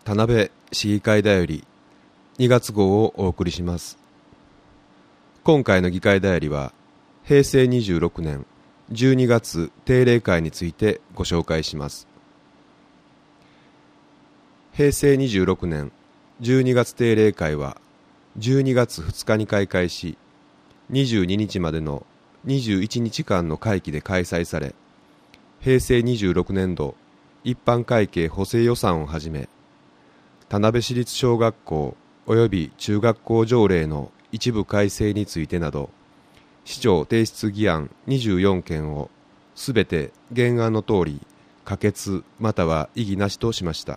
田辺市議会だより2月号をお送りします。今回の議会だよりは平成26年12月定例会についてご紹介します。平成26年12月定例会は12月2日に開会し、22日までの21日間の会期で開催され、平成26年度一般会計補正予算をはじめ、田辺市立小学校及び中学校条例の一部改正についてなど、市長提出議案24件をすべて原案の通り可決または異議なしとしました。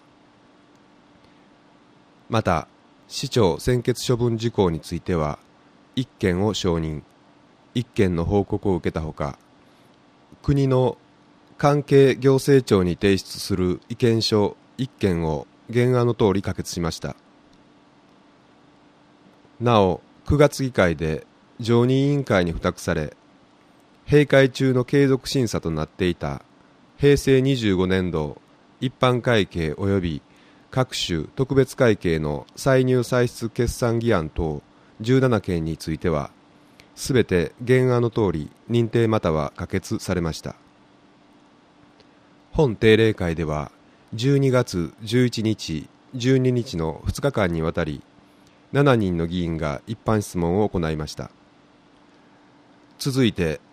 また、市長専決処分事項については1件を承認、1件の報告を受けたほか、国の関係行政庁に提出する意見書1件を原案の通り可決しました。なお、9月議会で常任委員会に付託され、閉会中の継続審査となっていた平成25年度一般会計及び各種特別会計の歳入歳出決算議案等17件については、すべて原案の通り認定または可決されました。本定例会では12月11日、12日の2日間にわたり7人の議員が一般質問を行いました。続いて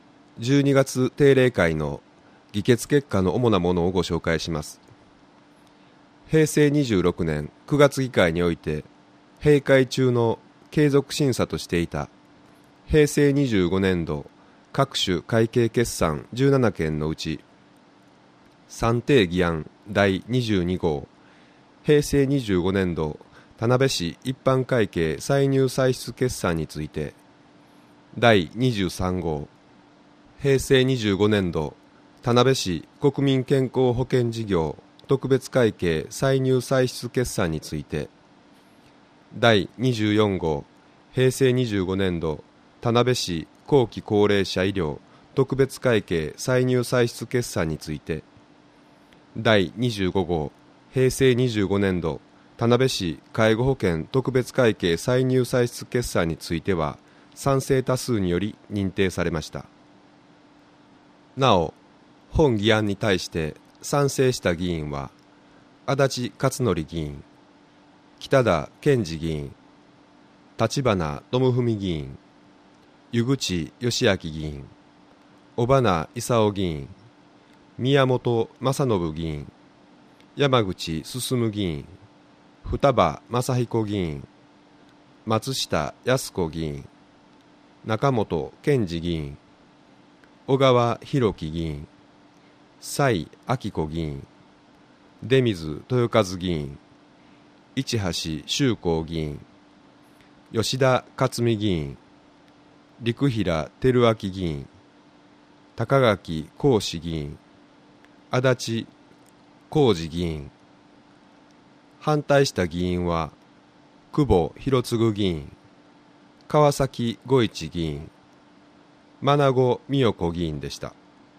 12月定例会の議決結果の主なものをご紹介します。平成26年9月議会において閉会中の継続審査としていた平成25年度各種会計決算17件のうち、算定議案第22号平成25年度田辺市一般会計歳入歳出決算について、第23号平成25年度田辺市国民健康保険事業特別会計歳入歳出決算について、第24号平成25年度田辺市後期高齢者医療特別会計歳入歳出決算について、第25号平成25年度田辺市介護保険特別会計歳入歳出決算については賛成多数により認定されました。なお、本議案に対して賛成した議員は足立勝則議員、北田健二議員、立花智文議員、湯口義明議員、尾花勲議員、宮本正信議員、山口進議員、双葉正彦議員、松下靖子議員、中本健二議員、小川博樹議員、蔡明子議員、出水豊和議員、市橋修光議員、吉田克美議員、陸平照明議員、高垣浩志議員、足立浩二議員。反対した議員は久保博次議員、川崎吾一議員、真名美代子議員でした。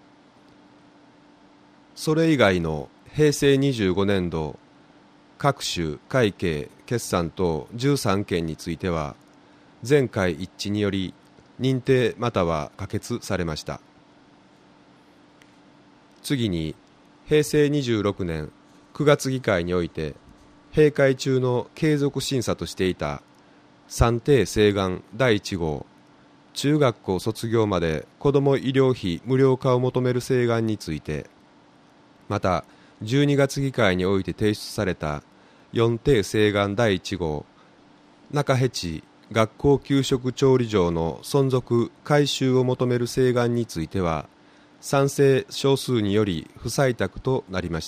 それ以外の平成25年度各種会計決算等13件については全会一致により認定または可決されました。次に平成26年9月議会において閉会中の継続審査としていた算定請願第1号中学校卒業まで子ども医療費無料化を求める請願について、また12月議会において提出された4定請願第1号中辺地学校給食調理場の存続改修を求める請願については賛成少数により不採択となりました。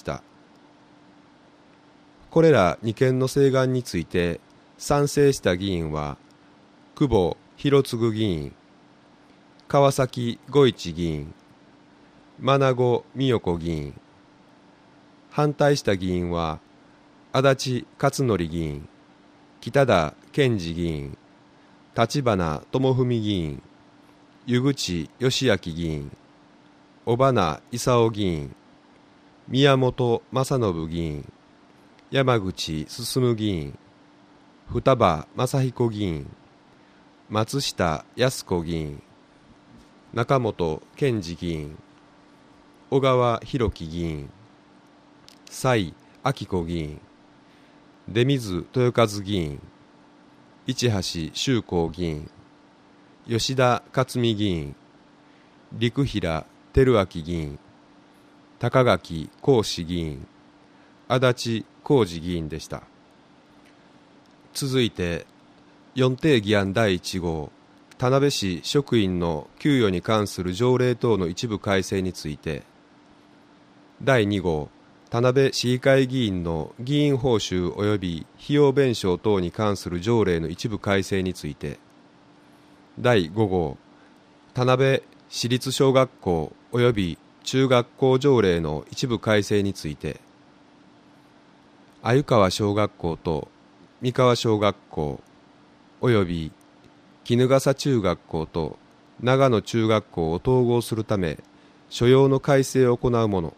これら2件の請願について賛成した議員は久保博次議員、川崎吾一議員、真名美代子議員。反対した議員は足立勝則議員、北田健二議員、立花智文議員、湯口義明議員、尾花勲議員、宮本正信議員、 山口進議員、双葉正彦議員、松下靖子議員、中本健二議員、小川博樹議員、蔡明子議員、出水豊和議員、市橋修光議員、吉田克美議員、陸平照明議員、高垣浩志議員、足立浩二議員でした。続いて4定議案第1号、田辺市職員の給与に関する条例等の一部改正について、第2号、田辺市議会議員の議員報酬及び費用弁償等に関する条例の一部改正について、第5号、田辺市立小学校及び中学校条例の一部改正について、鮎川小学校と三川小学校及び衣笠中学校と長野中学校を統合するため所要の改正を行うもの。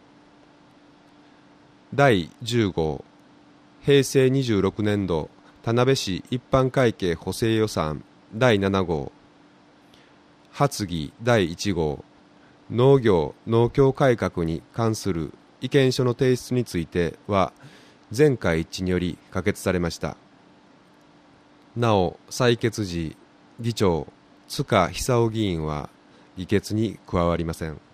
第10号、平成26年度田辺市一般会計補正予算第7号、発議第1号、農業農協改革に関する意見書の提出については全会一致により可決されました。なお採決時、議長塚久夫議員は議決に加わりません。